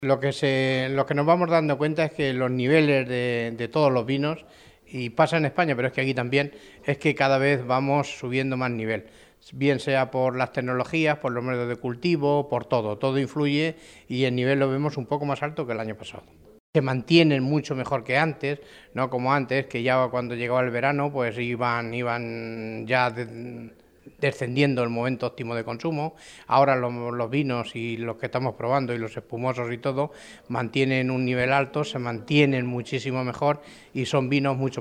Lo que nos vamos dando cuenta es que los niveles de todos los vinos, y pasa en España, pero es que aquí también, es que cada vez vamos subiendo más nivel. Bien sea por las tecnologías, por los métodos de cultivo, por todo. Todo influye y el nivel lo vemos un poco más alto que el año pasado. Se mantienen mucho mejor que antes, no como antes, que ya cuando llegaba el verano, pues iban ya descendiendo el momento óptimo de consumo. Ahora los vinos y los que estamos probando y los espumosos y todo mantienen un nivel alto, se mantienen muchísimo mejor y son vinos mucho